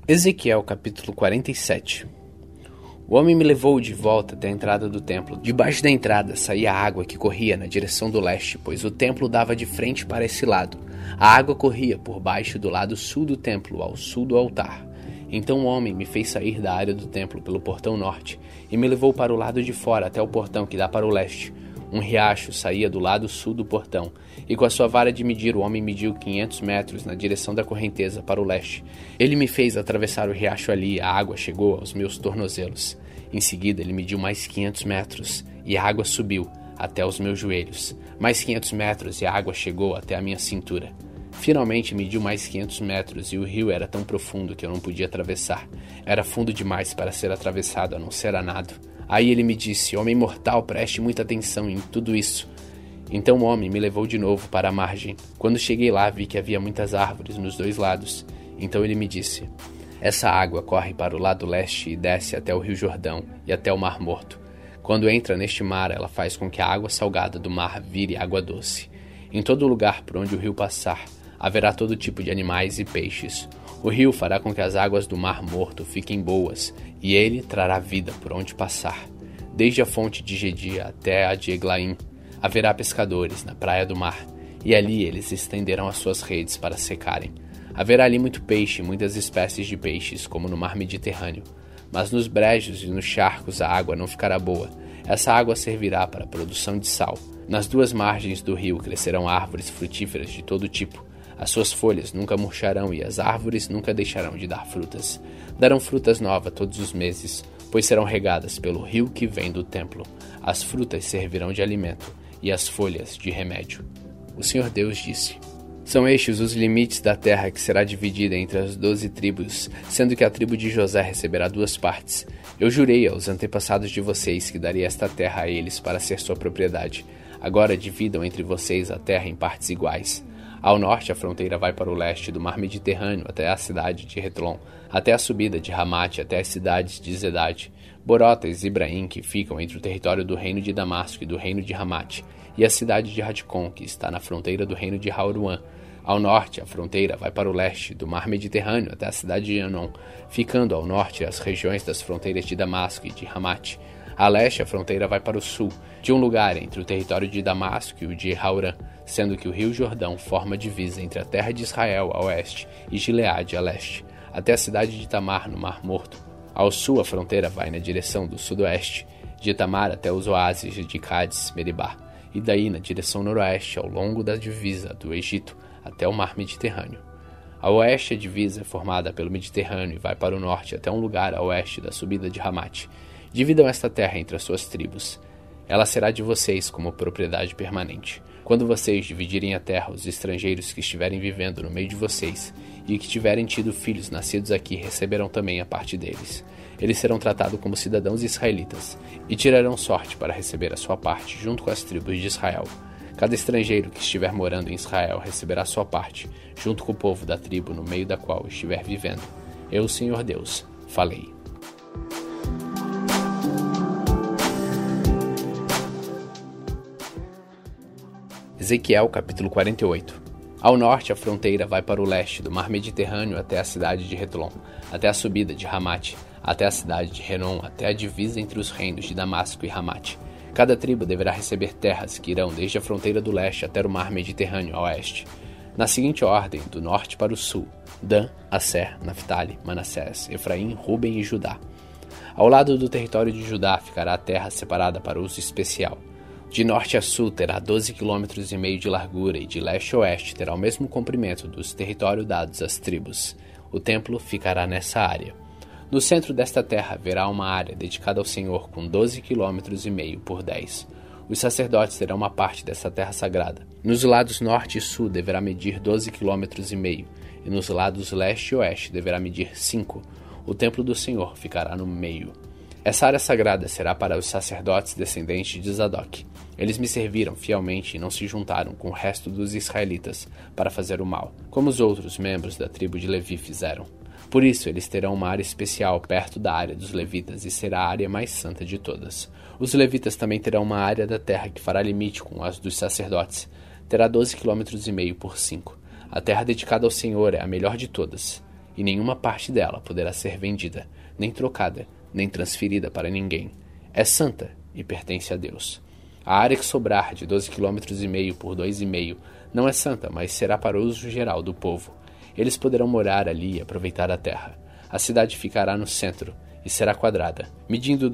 Ezequiel capítulo 47. O homem me levou de volta até a entrada do templo. Debaixo da entrada saía a água que corria na direção do leste, pois o templo dava de frente para esse lado. A água corria por baixo do lado sul do templo, ao sul do altar. Então o homem me fez sair da área do templo pelo portão norte e me levou para o lado de fora até o portão que dá para o leste. Um riacho saía do lado sul do portão, e com a sua vara de medir o homem mediu 500 metros na direção da correnteza para o leste. Ele me fez atravessar o riacho ali, a água chegou aos meus tornozelos. Em seguida ele mediu mais 500 metros, e a água subiu até os meus joelhos. Mais 500 metros e a água chegou até a minha cintura. Finalmente mediu mais 500 metros e o rio era tão profundo que eu não podia atravessar. Era fundo demais para ser atravessado, a não ser a nado. Aí ele me disse: homem mortal, preste muita atenção em tudo isso. Então o homem me levou de novo para a margem. Quando cheguei lá, vi que havia muitas árvores nos dois lados. Então ele me disse: essa água corre para o lado leste e desce até o rio Jordão e até o Mar Morto. Quando entra neste mar, ela faz com que a água salgada do mar vire água doce. Em todo lugar por onde o rio passar, haverá todo tipo de animais e peixes. O rio fará com que as águas do Mar Morto fiquem boas, e ele trará vida por onde passar. Desde a fonte de Gedia até a de Eglaim, haverá pescadores na praia do mar, e ali eles estenderão as suas redes para secarem. Haverá ali muito peixe, muitas espécies de peixes, como no mar Mediterrâneo. Mas nos brejos e nos charcos a água não ficará boa. Essa água servirá para a produção de sal. Nas duas margens do rio crescerão árvores frutíferas de todo tipo. As suas folhas nunca murcharão e as árvores nunca deixarão de dar frutas. Darão frutas novas todos os meses, pois serão regadas pelo rio que vem do templo. As frutas servirão de alimento e as folhas de remédio. O Senhor Deus disse: são estes os limites da terra que será dividida entre as 12 tribos, sendo que a tribo de José receberá 2 partes. Eu jurei aos antepassados de vocês que daria esta terra a eles para ser sua propriedade. Agora dividam entre vocês a terra em partes iguais. Ao norte, a fronteira vai para o leste do mar Mediterrâneo até a cidade de Retlon, até a subida de Ramate, até as cidades de Zedade, Borota e Zibraim, que ficam entre o território do reino de Damasco e do reino de Ramate, e a cidade de Radicom, que está na fronteira do reino de Hauruã. Ao norte, a fronteira vai para o leste do mar Mediterrâneo até a cidade de Anon, ficando ao norte as regiões das fronteiras de Damasco e de Ramate. A leste, a fronteira vai para o sul, de um lugar entre o território de Damasco e o de Haurã, sendo que o rio Jordão forma divisa entre a terra de Israel a oeste e Gileade a leste, até a cidade de Tamar no Mar Morto. Ao sul, a fronteira vai na direção do sudoeste, de Tamar até os oásis de Cádiz, Meribá, e daí na direção noroeste ao longo da divisa do Egito até o Mar Mediterrâneo. A oeste, a divisa é formada pelo Mediterrâneo e vai para o norte até um lugar a oeste da subida de Ramate. Dividam esta terra entre as suas tribos. Ela será de vocês como propriedade permanente. Quando vocês dividirem a terra, os estrangeiros que estiverem vivendo no meio de vocês e que tiverem tido filhos nascidos aqui receberão também a parte deles. Eles serão tratados como cidadãos israelitas e tirarão sorte para receber a sua parte junto com as tribos de Israel. Cada estrangeiro que estiver morando em Israel receberá sua parte, junto com o povo da tribo no meio da qual estiver vivendo. Eu, Senhor Deus, falei. Ezequiel capítulo 48. Ao norte, a fronteira vai para o leste do mar Mediterrâneo até a cidade de Retlon, até a subida de Ramate, até a cidade de Renon, até a divisa entre os reinos de Damasco e Ramate. Cada tribo deverá receber terras que irão desde a fronteira do leste até o mar Mediterrâneo a oeste. Na seguinte ordem, do norte para o sul: Dan, Asser, Naftali, Manassés, Efraim, Ruben e Judá. Ao lado do território de Judá ficará a terra separada para uso especial. De norte a sul terá 12,5 km de largura e de leste a oeste terá o mesmo comprimento dos territórios dados às tribos. O templo ficará nessa área. No centro desta terra haverá uma área dedicada ao Senhor com 12,5 km por 10. Os sacerdotes terão uma parte dessa terra sagrada. Nos lados norte e sul deverá medir 12,5 km e nos lados leste e oeste deverá medir 5. O templo do Senhor ficará no meio. Essa área sagrada será para os sacerdotes descendentes de Zadok. Eles me serviram fielmente e não se juntaram com o resto dos israelitas para fazer o mal, como os outros membros da tribo de Levi fizeram. Por isso, eles terão uma área especial perto da área dos levitas e será a área mais santa de todas. Os levitas também terão uma área da terra que fará limite com as dos sacerdotes. Terá 12,5 km por 5. A terra dedicada ao Senhor é a melhor de todas. e nenhuma parte dela poderá ser vendida, nem trocada, nem transferida para ninguém. É santa e pertence a Deus. A área que sobrar de 12,5 km por 2,5 não é santa, mas será para uso geral do povo. Eles poderão morar ali e aproveitar a terra. A cidade ficará no centro e será quadrada, medindo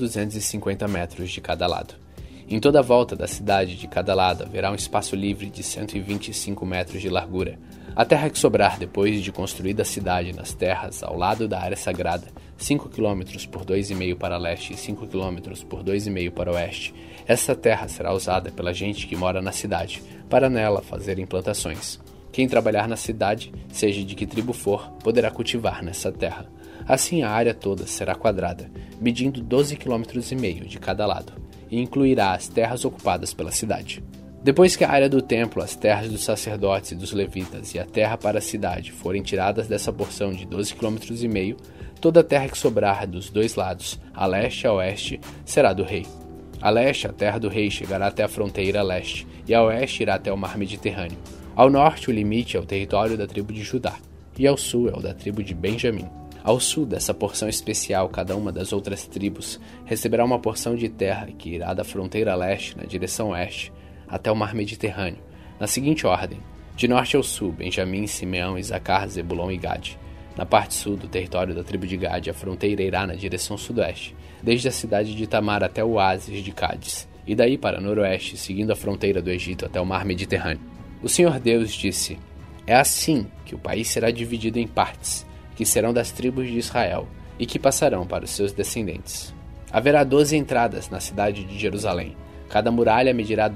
2.250 metros de cada lado. Em toda a volta da cidade de cada lado haverá um espaço livre de 125 metros de largura. A terra que sobrar depois de construída a cidade nas terras ao lado da área sagrada, 5 km por 2,5 para leste e 5 km por 2,5 para oeste, essa terra será usada pela gente que mora na cidade, para nela fazer implantações. Quem trabalhar na cidade, seja de que tribo for, poderá cultivar nessa terra. Assim a área toda será quadrada, medindo 12,5 km de cada lado, e incluirá as terras ocupadas pela cidade. Depois que a área do templo, as terras dos sacerdotes e dos levitas e a terra para a cidade forem tiradas dessa porção de 12,5 km, toda a terra que sobrar dos dois lados, a leste e a oeste, será do rei. A leste, a terra do rei chegará até a fronteira leste, e a oeste irá até o mar Mediterrâneo. Ao norte, o limite é o território da tribo de Judá, e ao sul é o da tribo de Benjamim. Ao sul dessa porção especial, cada uma das outras tribos receberá uma porção de terra que irá da fronteira leste na direção oeste até o mar Mediterrâneo, na seguinte ordem: de norte ao sul, Benjamim, Simeão, Isacar, Zebulon e Gade. Na parte sul do território da tribo de Gade, a fronteira irá na direção sudoeste, desde a cidade de Tamar até o oásis de Cádiz, e daí para noroeste, seguindo a fronteira do Egito até o mar Mediterrâneo. O Senhor Deus disse: é assim que o país será dividido em partes, que serão das tribos de Israel, e que passarão para os seus descendentes. Haverá 12 entradas na cidade de Jerusalém. Cada muralha medirá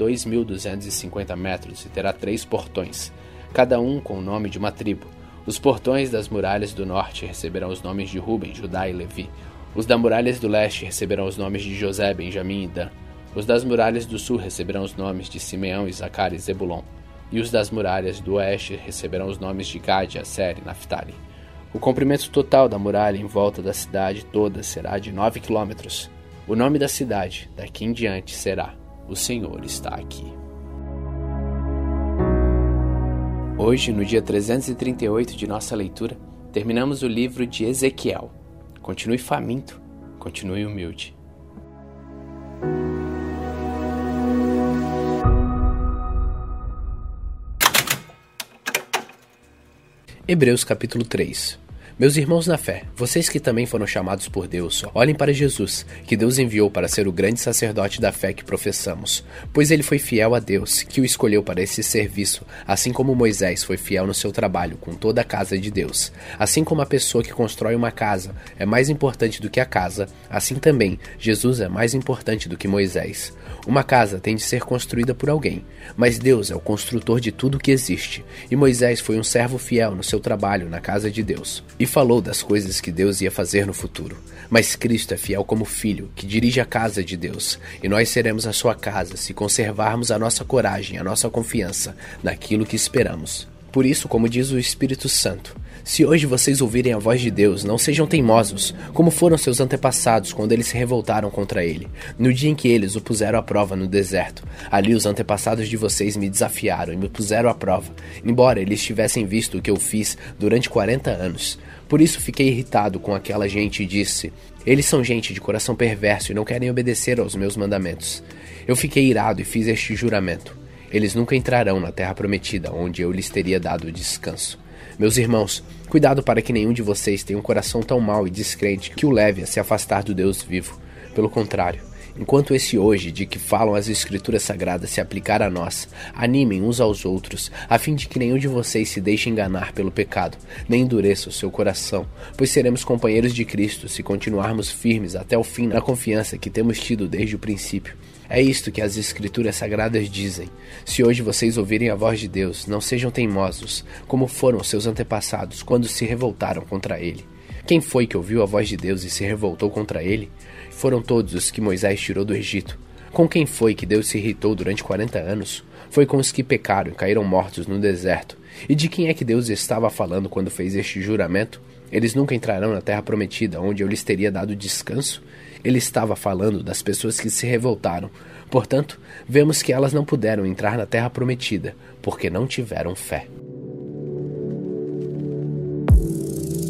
2.250 metros e terá 3 portões, cada um com o nome de uma tribo. Os portões das muralhas do norte receberão os nomes de Ruben, Judá e Levi. Os das muralhas do leste receberão os nomes de José, Benjamim e Dan. Os das muralhas do sul receberão os nomes de Simeão, Isacar e Zebulon. E os das muralhas do oeste receberão os nomes de Gade, Aser e Naftali. O comprimento total da muralha em volta da cidade toda será de 9 quilômetros. O nome da cidade, daqui em diante, será: O Senhor está aqui. Hoje, no dia 338 de nossa leitura, terminamos o livro de Ezequiel. Continue faminto, continue humilde. Hebreus capítulo 3. Meus irmãos na fé, vocês que também foram chamados por Deus, olhem para Jesus, que Deus enviou para ser o grande sacerdote da fé que professamos, pois ele foi fiel a Deus, que o escolheu para esse serviço, assim como Moisés foi fiel no seu trabalho com toda a casa de Deus. Assim como a pessoa que constrói uma casa é mais importante do que a casa, assim também Jesus é mais importante do que Moisés. Uma casa tem de ser construída por alguém, mas Deus é o construtor de tudo que existe, e Moisés foi um servo fiel no seu trabalho na casa de Deus, e falou das coisas que Deus ia fazer no futuro. Mas Cristo é fiel como filho, que dirige a casa de Deus, e nós seremos a sua casa se conservarmos a nossa coragem, a nossa confiança naquilo que esperamos. Por isso, como diz o Espírito Santo, se hoje vocês ouvirem a voz de Deus, não sejam teimosos, como foram seus antepassados quando eles se revoltaram contra ele, no dia em que eles o puseram à prova no deserto. Ali os antepassados de vocês me desafiaram e me puseram à prova, embora eles tivessem visto o que eu fiz durante 40 anos. Por isso fiquei irritado com aquela gente e disse: eles são gente de coração perverso e não querem obedecer aos meus mandamentos. Eu fiquei irado e fiz este juramento: eles nunca entrarão na terra prometida, onde eu lhes teria dado descanso. Meus irmãos, cuidado para que nenhum de vocês tenha um coração tão mau e descrente que o leve a se afastar do Deus vivo. Pelo contrário, enquanto esse hoje de que falam as Escrituras Sagradas se aplicar a nós, animem uns aos outros, a fim de que nenhum de vocês se deixe enganar pelo pecado, nem endureça o seu coração, pois seremos companheiros de Cristo se continuarmos firmes até o fim na confiança que temos tido desde o princípio. É isto que as Escrituras Sagradas dizem: se hoje vocês ouvirem a voz de Deus, não sejam teimosos, como foram seus antepassados quando se revoltaram contra ele. Quem foi que ouviu a voz de Deus e se revoltou contra ele? Foram todos os que Moisés tirou do Egito. Com quem foi que Deus se irritou durante 40 anos? Foi com os que pecaram e caíram mortos no deserto. E de quem é que Deus estava falando quando fez este juramento? Eles nunca entrarão na terra prometida, onde eu lhes teria dado descanso? Ele estava falando das pessoas que se revoltaram. Portanto, vemos que elas não puderam entrar na terra prometida, porque não tiveram fé.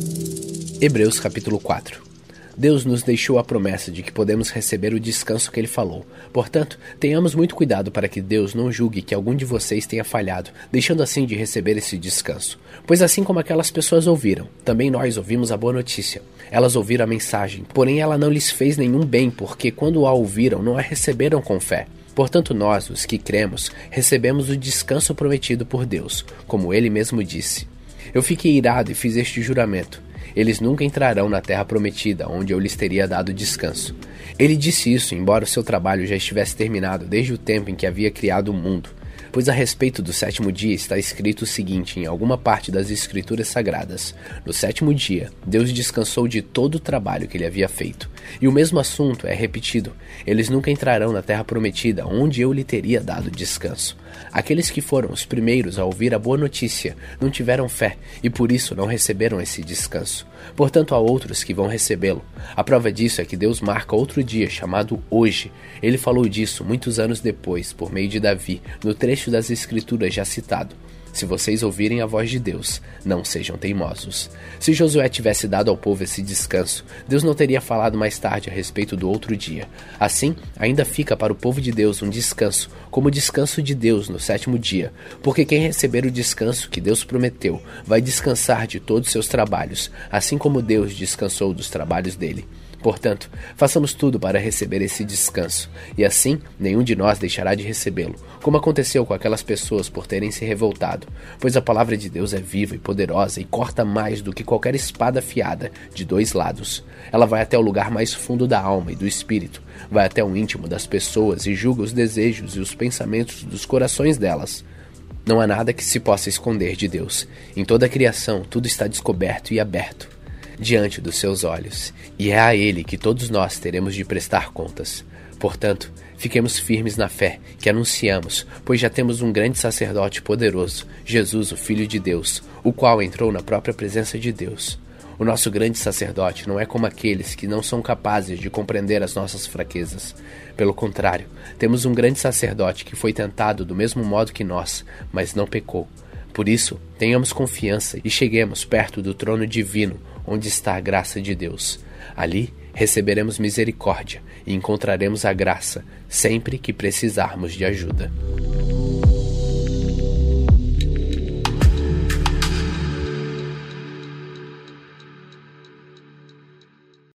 Hebreus capítulo 4. Deus nos deixou a promessa de que podemos receber o descanso que Ele falou. Portanto, tenhamos muito cuidado para que Deus não julgue que algum de vocês tenha falhado, deixando assim de receber esse descanso. Pois assim como aquelas pessoas ouviram, também nós ouvimos a boa notícia. Elas ouviram a mensagem, porém ela não lhes fez nenhum bem, porque quando a ouviram, não a receberam com fé. Portanto, nós, os que cremos, recebemos o descanso prometido por Deus, como Ele mesmo disse. Eu fiquei irado e fiz este juramento. Eles nunca entrarão na terra prometida, onde eu lhes teria dado descanso. Ele disse isso, embora o seu trabalho já estivesse terminado desde o tempo em que havia criado o mundo. Pois a respeito do sétimo dia está escrito o seguinte em alguma parte das Escrituras Sagradas. No sétimo dia, Deus descansou de todo o trabalho que ele havia feito. E o mesmo assunto é repetido. Eles nunca entrarão na terra prometida, onde eu lhe teria dado descanso. Aqueles que foram os primeiros a ouvir a boa notícia não tiveram fé e por isso não receberam esse descanso. Portanto, há outros que vão recebê-lo. A prova disso é que Deus marca outro dia, chamado hoje. Ele falou disso muitos anos depois, por meio de Davi, no trecho das Escrituras já citado. Se vocês ouvirem a voz de Deus, não sejam teimosos. Se Josué tivesse dado ao povo esse descanso, Deus não teria falado mais tarde a respeito do outro dia. Assim, ainda fica para o povo de Deus um descanso, como o descanso de Deus no sétimo dia, porque quem receber o descanso que Deus prometeu, vai descansar de todos os seus trabalhos, assim como Deus descansou dos trabalhos dele. Portanto, façamos tudo para receber esse descanso, e assim nenhum de nós deixará de recebê-lo, como aconteceu com aquelas pessoas por terem se revoltado, pois a palavra de Deus é viva e poderosa e corta mais do que qualquer espada afiada de dois lados. Ela vai até o lugar mais fundo da alma e do espírito, vai até o íntimo das pessoas e julga os desejos e os pensamentos dos corações delas. Não há nada que se possa esconder de Deus. Em toda a criação, tudo está descoberto e aberto diante dos seus olhos, e é a Ele que todos nós teremos de prestar contas. Portanto, fiquemos firmes na fé que anunciamos, pois já temos um grande sacerdote poderoso, Jesus, o Filho de Deus, o qual entrou na própria presença de Deus. O nosso grande sacerdote não é como aqueles que não são capazes de compreender as nossas fraquezas. Pelo contrário, temos um grande sacerdote que foi tentado do mesmo modo que nós, mas não pecou. Por isso, tenhamos confiança e cheguemos perto do trono divino, onde está a graça de Deus. Ali, receberemos misericórdia e encontraremos a graça sempre que precisarmos de ajuda.